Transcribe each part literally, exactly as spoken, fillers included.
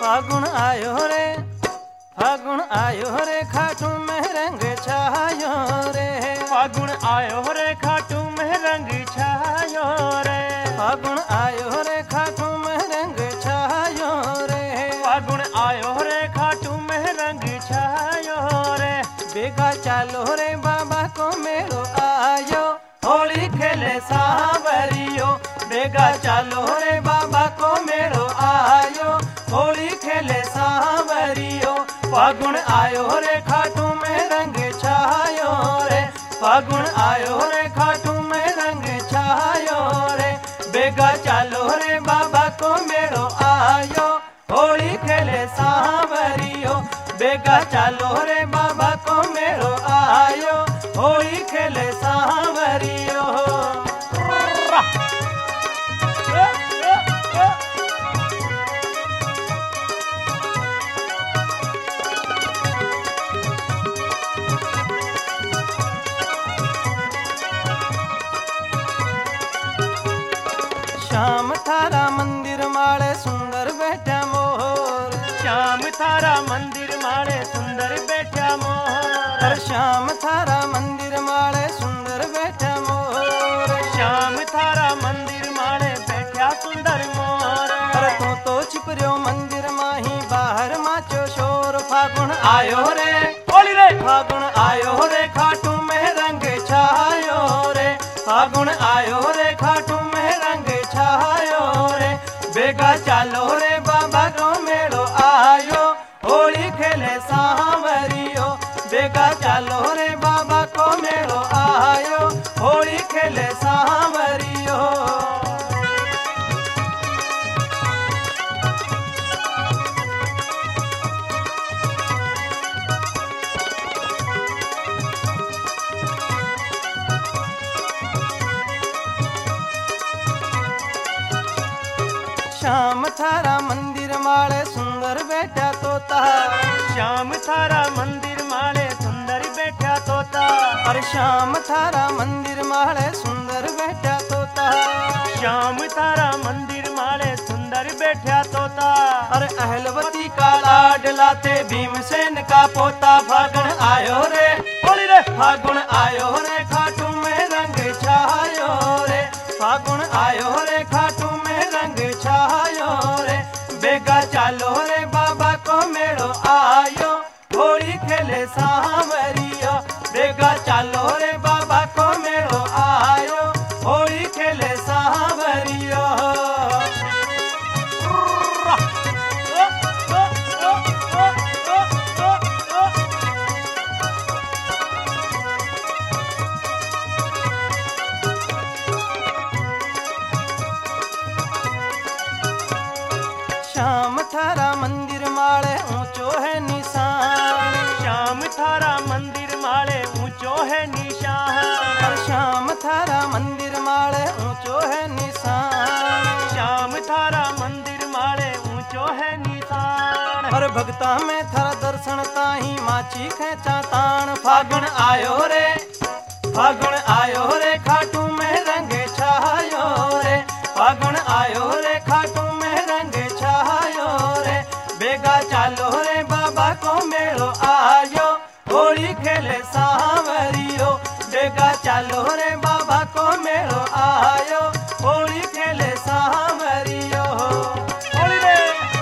फागुन आयो रे फागुन आयो रे खाटू में रंग छायो रे फागुन आयो रे खाटू में रंग छायो रे फागुन आयो रे खाटू में रंग छायो रे फागुन आयो रे खाटू में रंग छायो रे बेगा चालो रे बाबा को मेलो आयो होली खेले सांवरियो बेगा चालो रे बाबा को मेलो आयो होली खेले सांवरियो फागुन आयो रे खाटू में रंग छायो रे फागुन आयो रे खाटू में रंग छायो रे बेगा चालो रे बाबा को मेलो आयो होली खेले सांवरियो बेगा चालो रे बाबा को मेलो आयो होली खेले सांवरियो श्याम थारा मंदिर माळे सुंदर बैठा मोर श्याम थारा मंदिर माळे सुंदर बैठा मोर श्याम थारा मंदिर माळे सुंदर बैठा मोर श्याम थारा मंदिर माळे बैठा सुंदर मोर अरे तो तो छिपरियो मंदिर माही बाहर माचो शोर फागुन आयो रे होली रे फागुन आयो रे खाटू में रंग छायो रे फागुन आयो रे खाटू में रंग छायो रे बेगा चालो रे बाबा को मेलो आयो होली खेले सांवरियो बेगा चालो रे बाबा को मेलो आयो होली खेले सांवरियो श्याम थारा मंदिर माळे सुंदर बैठा तोता श्याम थारा मंदिर माळे सुंदर बैठा तोता अरे श्याम थारा मंदिर माळे सुंदर बैठा तोता श्याम थारा मंदिर माळे सुंदर बैठा तोता अरे अहलवती का लाडलाते भीमसेन का पोता फागुन आयो रे होली रे फागुन आयो रे खाटू में रंग छायो रे फागुन आयो रे खाटू में रंग छायो रे बेगा चालो रे बाबा को मेलो आयो होली खेले सांवरियो बेगा चालो रे बाबा को मेलो आयो होली खेले सांवरियो श्याम थारा मंदिर माळे ऊंचो है निशान श्याम थारा मंदिर माळे ऊंचो है निशान और श्याम थारा मंदिर माळे ऊंचो है निशान श्याम थारा मंदिर माळे ऊंचो है निशान और भक्ता में थारा दर्शन ताही माची खेचा तान फागुन आयो रे फागुन आयो रे खाटू में रंग छायो रे फागुन आयो रे खाटू में रंग छायो रे बेगा चालो रे बाबा को मेलो आयो होली खेले सांवरियो बेगा चालो रे बाबा को मेलो आयो होली खेले सांवरियो होली रे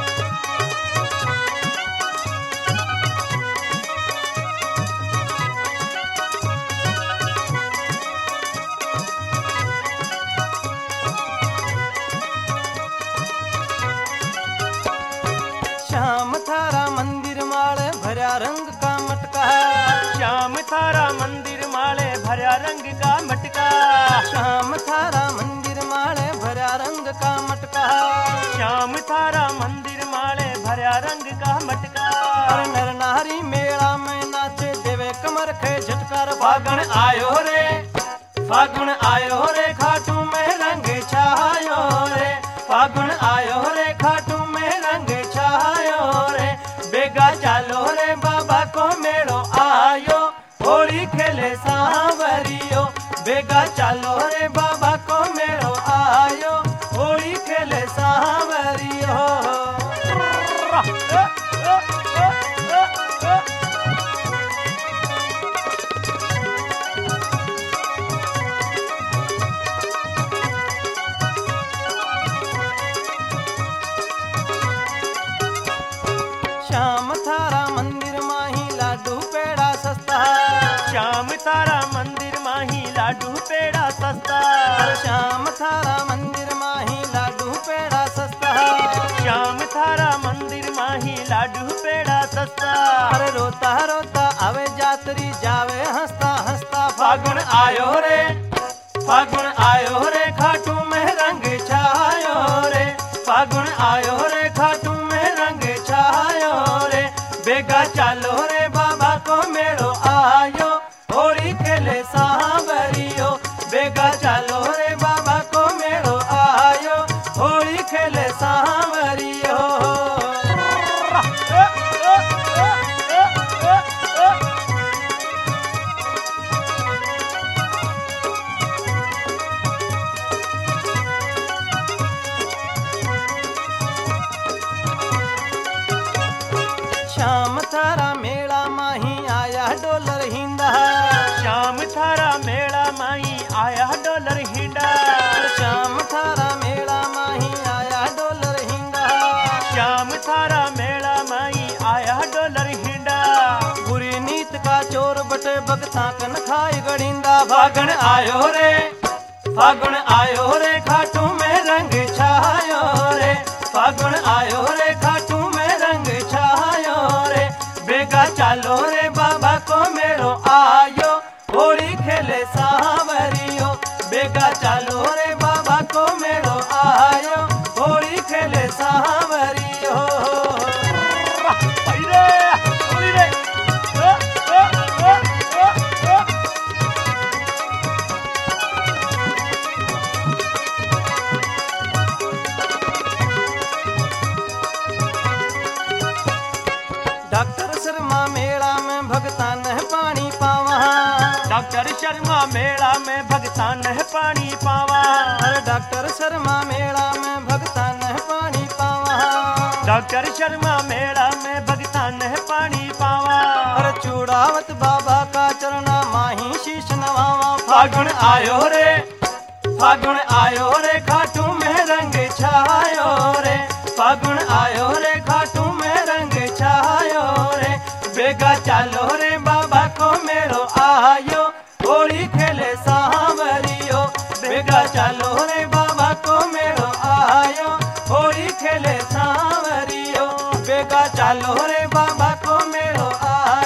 श्याम थारा मंदिर माळे भर्या रंग का मटका श्याम थारा मंदिर माळे भर्या रंग का मटका श्याम थारा मंदिर माळे भर्या रंग का मटका श्याम थारा मंदिर माळे भर्या रंग का मटका अरे नर नारी मेला में नाचे देवे कमर खे झटकार फागुन आयो रे फागुन आयो रे खाटू में रंग छायो रे फागुन आयो रे खाटू में रंग छायो रे बेगा चालो रे बाबा को मेलो आयो होली खेले सांवरियो बेगा चालो रे बाबा को मेलो आयो होली खेले सांवरियो श्याम थारा मंदिर माही लाडू पेड़ा सस्ता। श्याम थारा मंदिर माही लाडू पेड़ा सस्ता। श्याम थारा मंदिर माही लाडू पेड़ा सस्ता। श्याम थारा मंदिर माही लाडू पेड़ा सस्ता। अरे रोता रोता आवे जातरी जावे हंसता हंसता फागुन आयो रे, फागुन आयो रे, खाटू में रंग छायो रे, फागुन आयो रे, खाटू में रंग छायो रे, बेगा चालो रे बाबा को मेड़ो आयो, होली खेले सांवरियो, बेगा चालो रे बाबा को मेड़ो आयो, होली खेले सांवरियो। श्याम थारा मेला माही आया डोलर हिंदा। श्याम थारा मेला माही आया डॉलर हिंडा। श्याम थारा मेला माही आया डोलर हिंदा। श्याम थारा मेला माही आया डॉलर हिंडा। बुरी नीत का चोर बटे भगता कन खाई गड़िंदा, फागुन आयो रे, फागुन आयो रे, खाटू में रंग छायो रे, फागुन आयो रे, खाटू में रंग छायो रे, बेगा चालो रे बाबा को मेड़ो आयो, होली खेले सांवरियो, बेगा चालो रे बाबा को मेड़ो आयो, होली खेले सांवरियो। डॉक्टर शर्मा मेला में भगता न पानी पावा। डॉक्टर शर्मा मेला में भगता न पानी पावा। अरे डॉक्टर शर्मा मेला में भगता न पानी पावा। डॉक्टर शर्मा मेला में भगता न पानी पावा। अरे चूड़ावत बाबा का चरना माही शीश नवावा, फागुन आयो रे, फागुन आयो रे, खाटू में रंग छायो रे, फागुन आयो रे, खाटू में रंग छायो रे, बेगा चालो रे बाबा को मेड़ो आयो, होली खेले सांवरियो, बेगा चालो रे बाबा को मेड़ो आयो, होली खेले सांवरियो, बेगा चालो रे बाबा को मेड़ो आयो।